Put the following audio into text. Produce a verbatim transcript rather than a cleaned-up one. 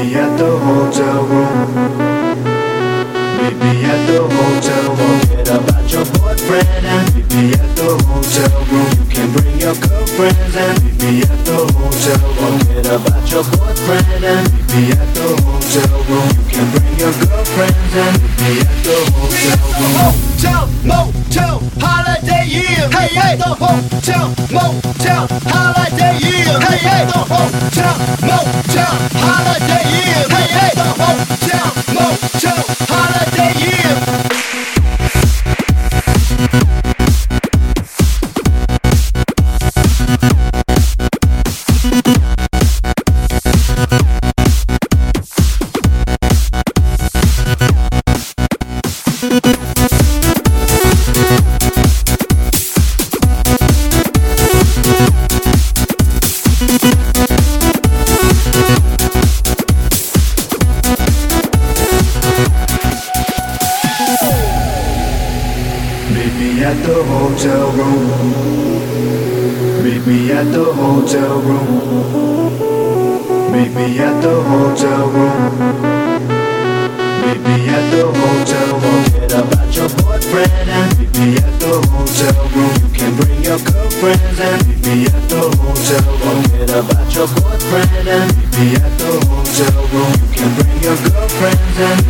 me at the hotel room. Meet me at the hotel room. Forget about your boyfriend and meet me at the hotel room. You can bring your girlfriends and meet me at the hotel room. Forget about your boyfriend and meet me at the hotel room. You can bring your girlfriends and meet me at the hotel room. Hotel, motel, holiday inn. Hey, hey, the hotel, motel, holiday inn. Hey, hey, the hotel, motel, holiday inn. Hey, hey, the hotel, motel, holiday inn. At the hotel room. Meet me at the hotel room. Meet me at the hotel room. Meet me at the hotel room. Forget about your boyfriend and meet me at the hotel room. You can bring your girlfriends and meet me at the hotel room. Forget about your boyfriend and meet me at the hotel room. You can bring your girlfriends and